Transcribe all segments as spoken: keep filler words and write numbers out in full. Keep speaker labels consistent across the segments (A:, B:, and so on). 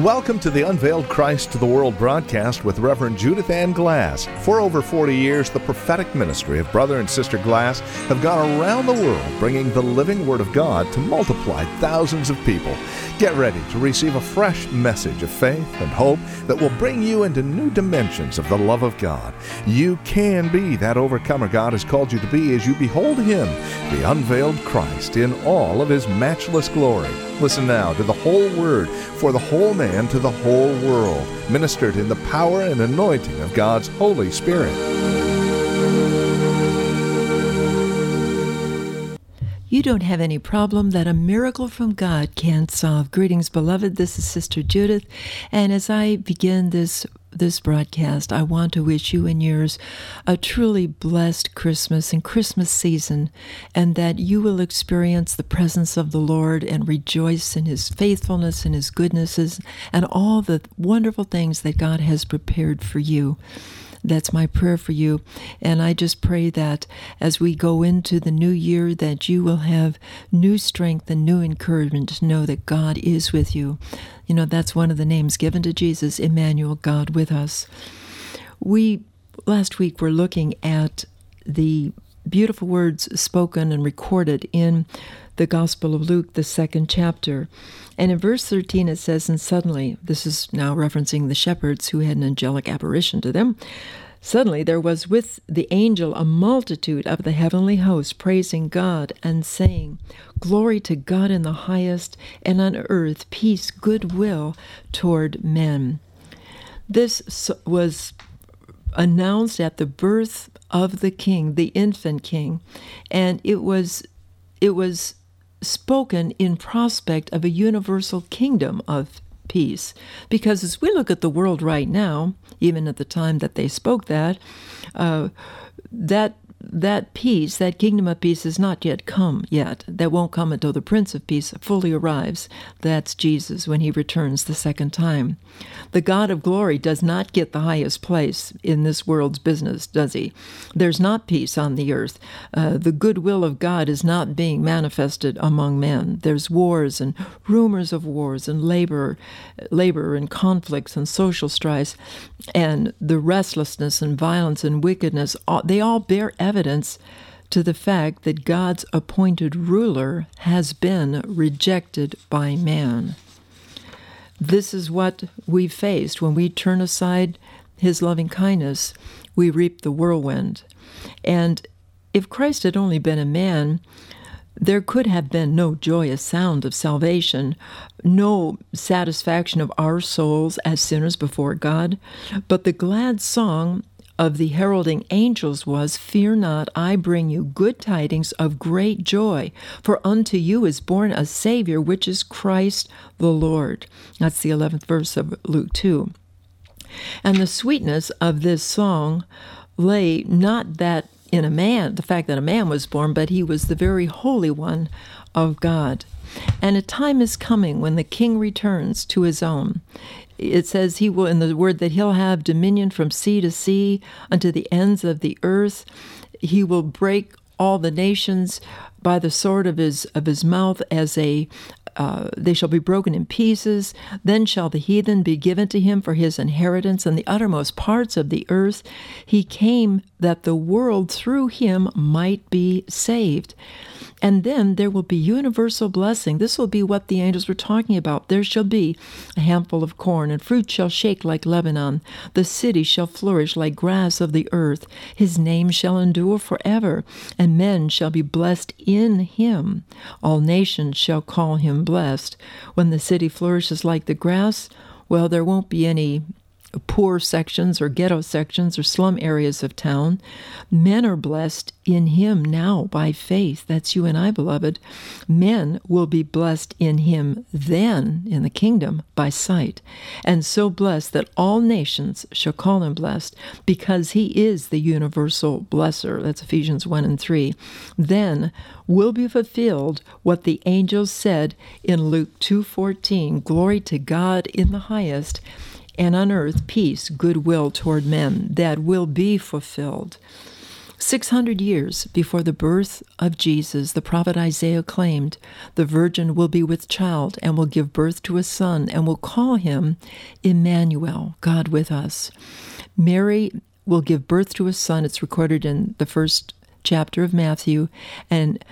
A: Welcome to the Unveiled Christ to the World broadcast with Reverend Judith Ann Glass. For over forty years, the prophetic ministry of Brother and Sister Glass have gone around the world bringing the living Word of God to multiply thousands of people. Get ready to receive a fresh message of faith and hope that will bring you into new dimensions of the love of God. You can be that overcomer God has called you to be as you behold Him, the unveiled Christ, in all of His matchless glory. Listen now to the whole Word for the whole man to the whole world, ministered in the power and anointing of God's Holy Spirit.
B: You don't have any problem that a miracle from God can't solve. Greetings, beloved. This is Sister Judith, and as I begin this this broadcast, I want to wish you and yours a truly blessed Christmas and Christmas season, and that you will experience the presence of the Lord and rejoice in His faithfulness and His goodnesses and all the wonderful things that God has prepared for you. That's my prayer for you. And I just pray that as we go into the new year, that you will have new strength and new encouragement to know that God is with you. You know, that's one of the names given to Jesus, Emmanuel, God with us. We, last week, were looking at the beautiful words spoken and recorded in the Gospel of Luke, the second chapter. And in verse thirteen it says, and suddenly, this is now referencing the shepherds who had an angelic apparition to them, suddenly there was with the angel a multitude of the heavenly host praising God and saying, Glory to God in the highest, and on earth peace, goodwill toward men. This was announced at the birth of the king, the infant king, and it was it was spoken in prospect of a universal kingdom of peace. Because as we look at the world right now, even at the time that they spoke that, uh, that that peace, that kingdom of peace, has not yet come yet. That won't come until the Prince of Peace fully arrives. That's Jesus when He returns the second time. The God of glory does not get the highest place in this world's business, does He? There's not peace on the earth. Uh, the goodwill of God is not being manifested among men. There's wars and rumors of wars and labor, labor and conflicts and social strife, and the restlessness and violence and wickedness, all, they all bear evidence to the fact that God's appointed ruler has been rejected by man. This is what we faced when we turn aside His loving kindness. We reap the whirlwind. And if Christ had only been a man, there could have been no joyous sound of salvation, no satisfaction of our souls as sinners before God, but the glad song of the heralding angels was, Fear not, I bring you good tidings of great joy, for unto you is born a Savior, which is Christ the Lord. That's the eleventh verse of Luke two. And the sweetness of this song lay not that in a man, the fact that a man was born, but He was the very Holy One of God. And a time is coming when the King returns to His own. It says He will, in the word, that He'll have dominion from sea to sea unto the ends of the earth. He will break all the nations by the sword of His of His mouth, as a uh, they shall be broken in pieces. Then shall the heathen be given to Him for His inheritance, and the uttermost parts of the earth. He came that the world through Him might be saved. And then there will be universal blessing. This will be what the angels were talking about. There shall be a handful of corn, and fruit shall shake like Lebanon. The city shall flourish like grass of the earth. His name shall endure forever, and men shall be blessed in Him. All nations shall call Him blessed. When the city flourishes like the grass, well, there won't be any poor sections or ghetto sections or slum areas of town. Men are blessed in Him now by faith. That's you and I, beloved. Men will be blessed in Him then in the kingdom by sight, and so blessed that all nations shall call Him blessed, because He is the universal blesser. That's Ephesians one and three. Then will be fulfilled what the angels said in Luke two fourteen, Glory to God in the highest, and on earth peace, goodwill toward men. That will be fulfilled. six hundred years before the birth of Jesus, the prophet Isaiah claimed, "The virgin will be with child and will give birth to a son and will call him Emmanuel," God with us. Mary will give birth to a son. It's recorded in the first chapter of Matthew. And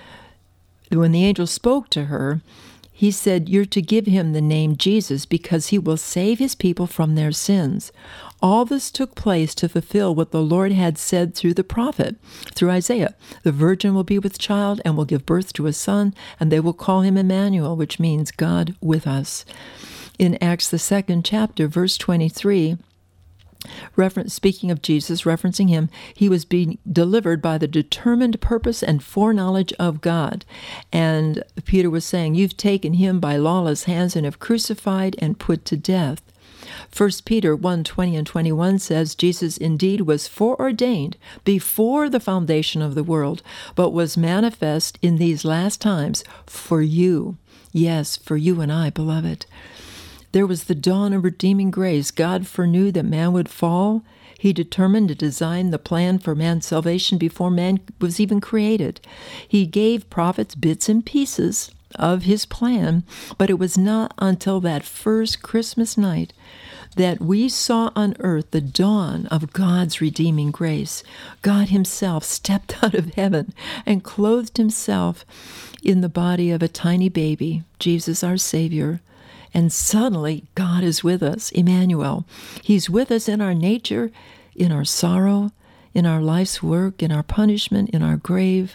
B: when the angel spoke to her, he said, "You're to give him the name Jesus because he will save his people from their sins." All this took place to fulfill what the Lord had said through the prophet, through Isaiah. "The virgin will be with child and will give birth to a son, and they will call him Emmanuel," which means God with us. In Acts, the second chapter, verse twenty-three, Reference, speaking of Jesus, referencing him, he was being delivered by the determined purpose and foreknowledge of God. And Peter was saying, "You've taken him by lawless hands and have crucified and put to death." First Peter one, twenty and twenty-one says, "Jesus indeed was foreordained before the foundation of the world, but was manifest in these last times for you." Yes, for you and I, beloved. There was the dawn of redeeming grace. God foreknew that man would fall. He determined to design the plan for man's salvation before man was even created. He gave prophets bits and pieces of his plan, but it was not until that first Christmas night that we saw on earth the dawn of God's redeeming grace. God himself stepped out of heaven and clothed himself in the body of a tiny baby, Jesus our Savior. And suddenly, God is with us, Emmanuel. He's with us in our nature, in our sorrow, in our life's work, in our punishment, in our grave.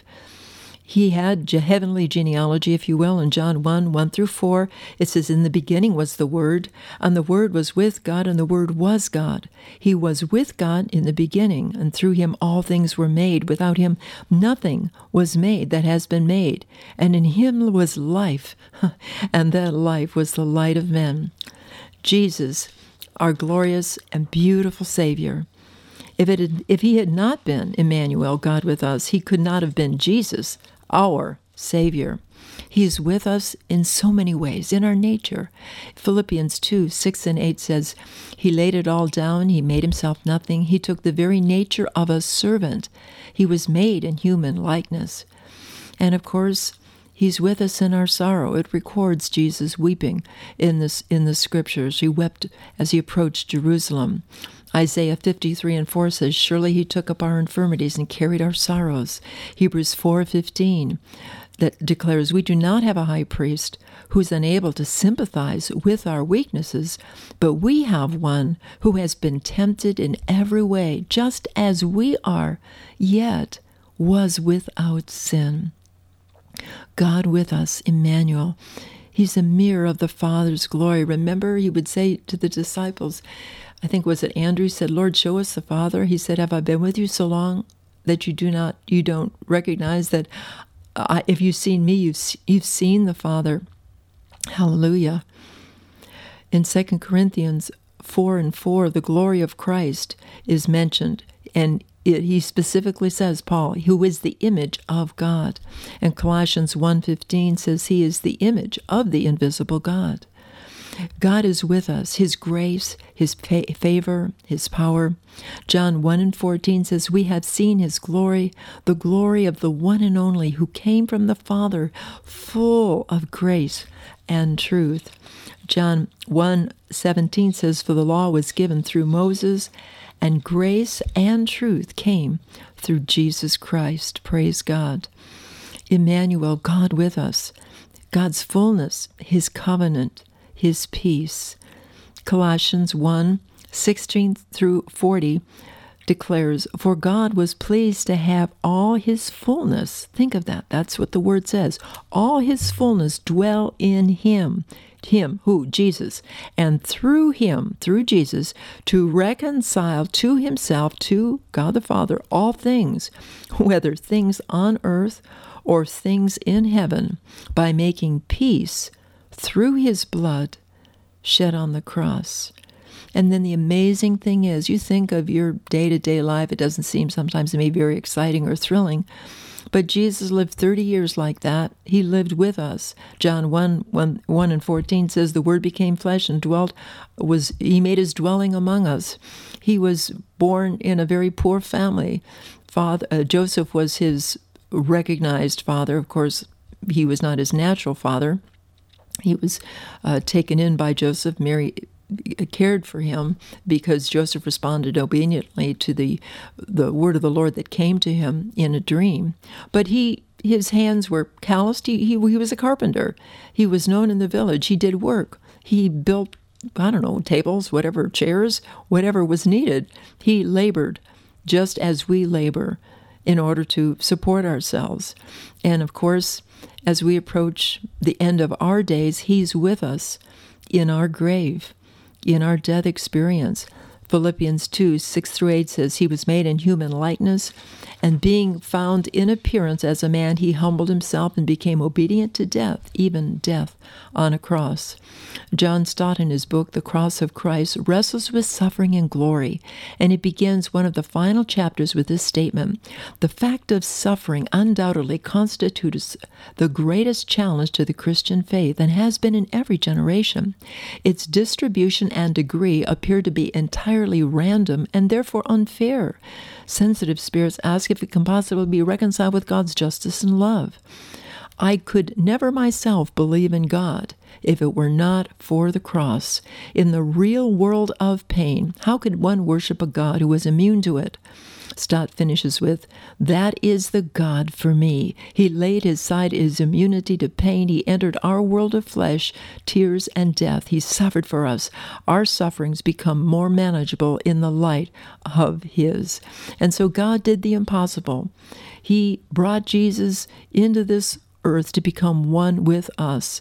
B: He had heavenly genealogy, if you will, in John one, one through four. It says, "In the beginning was the Word, and the Word was with God, and the Word was God. He was with God in the beginning, and through him all things were made. Without him nothing was made that has been made. And in him was life, and that life was the light of men." Jesus, our glorious and beautiful Savior. If it had, if he had not been Emmanuel, God with us, he could not have been Jesus, our Savior. He is with us in so many ways, in our nature. Philippians two, six and eight says, "He laid it all down. He made himself nothing. He took the very nature of a servant. He was made in human likeness." And of course, he's with us in our sorrow. It records Jesus weeping in this in the scriptures. He wept as he approached Jerusalem. Isaiah fifty-three and four says, "Surely he took up our infirmities and carried our sorrows." Hebrews four fifteen that declares, "We do not have a high priest who is unable to sympathize with our weaknesses, but we have one who has been tempted in every way, just as we are, yet was without sin." God with us, Emmanuel. He's a mirror of the Father's glory. Remember, he would say to the disciples, I think was it Andrew said, "Lord, show us the Father." He said, "Have I been with you so long that you do not, you don't recognize that uh, if you've seen me, you've you've seen the Father?" Hallelujah. In Second Corinthians four and four, the glory of Christ is mentioned, and it, he specifically says, Paul, who is the image of God. And Colossians one fifteen says he is the image of the invisible God. God is with us, his grace, his fa- favor, his power. John one and fourteen says, "We have seen his glory, the glory of the one and only who came from the Father, full of grace and truth." John one seventeen says, "For the law was given through Moses, and grace and truth came through Jesus Christ." Praise God. Emmanuel, God with us. God's fullness, his covenant, his peace. Colossians one, sixteen through forty declares, "For God was pleased to have all his fullness," think of that, that's what the word says, "all his fullness dwell in him." Him, who? Jesus. "And through him, through Jesus, to reconcile to himself, to God the Father, all things, whether things on earth or things in heaven, by making peace through his blood shed on the cross." And then the amazing thing is, you think of your day-to-day life, it doesn't seem sometimes to me very exciting or thrilling, but Jesus lived thirty years like that. He lived with us. John one, one, one and fourteen says, "The Word became flesh and dwelt, was he made his dwelling among us." He was born in a very poor family, father, uh, Joseph was his recognized father. Of course, he was not his natural father. He was uh, taken in by Joseph. Mary cared for him because Joseph responded obediently to the the word of the Lord that came to him in a dream. But he his hands were calloused. He, he, he was a carpenter. He was known in the village. He did work. He built, I don't know, tables, whatever, chairs, whatever was needed. He labored just as we labor in order to support ourselves. And of course, as we approach the end of our days, he's with us in our grave, in our death experience. Philippians two, six through eight says, he was made in human likeness, and being found in appearance as a man, he humbled himself and became obedient to death, even death on a cross. John Stott, in his book, The Cross of Christ, wrestles with suffering and glory, and he begins one of the final chapters with this statement: the fact of suffering undoubtedly constitutes the greatest challenge to the Christian faith and has been in every generation. Its distribution and degree appear to be entirely random and therefore unfair. Sensitive spirits ask if it can possibly be reconciled with God's justice and love. I could never myself believe in God if it were not for the cross. In the real world of pain, how could one worship a God who is immune to it? Stott finishes with, that is the God for me. He laid aside his immunity to pain. He entered our world of flesh, tears, and death. He suffered for us. Our sufferings become more manageable in the light of his. And so God did the impossible. He brought Jesus into this earth to become one with us.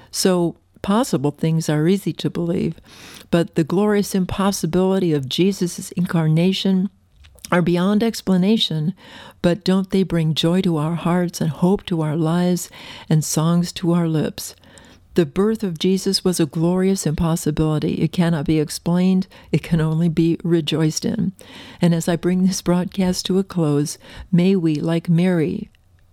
B: So possible things are easy to believe, but the glorious impossibility of Jesus' incarnation are beyond explanation, but don't they bring joy to our hearts and hope to our lives and songs to our lips? The birth of Jesus was a glorious impossibility. It cannot be explained. It can only be rejoiced in. And as I bring this broadcast to a close, may we, like Mary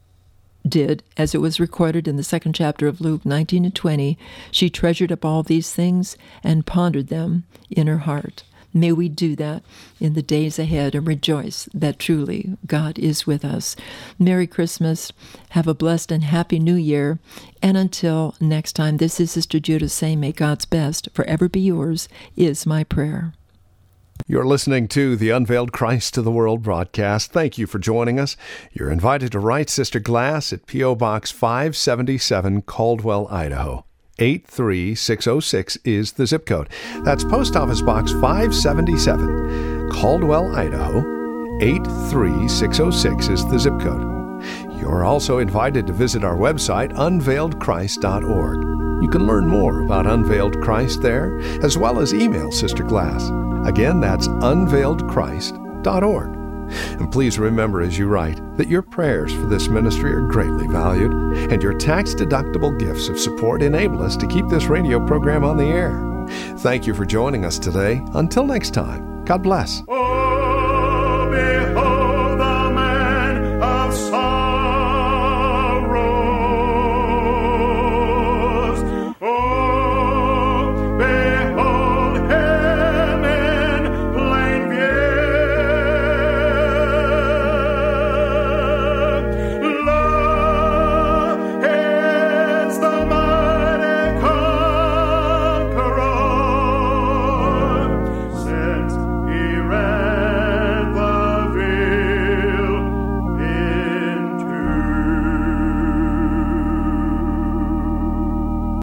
B: did, as it was recorded in the second chapter of Luke nineteen and twenty, she treasured up all these things and pondered them in her heart. May we do that in the days ahead and rejoice that truly God is with us. Merry Christmas. Have a blessed and happy New Year. And until next time, this is Sister Judith saying, may God's best forever be yours, is my prayer.
A: You're listening to the Unveiled Christ to the World broadcast. Thank you for joining us. You're invited to write Sister Glass at P O. Box five seventy-seven, Caldwell, Idaho. eight three six oh six is the zip code. That's Post Office Box five seventy-seven, Caldwell, Idaho. eight three six oh six is the zip code. You're also invited to visit our website, unveiled christ dot org. You can learn more about Unveiled Christ there, as well as email Sister Glass. Again, that's unveiled christ dot org. And please remember as you write that your prayers for this ministry are greatly valued, and your tax-deductible gifts of support enable us to keep this radio program on the air. Thank you for joining us today. Until next time, God bless.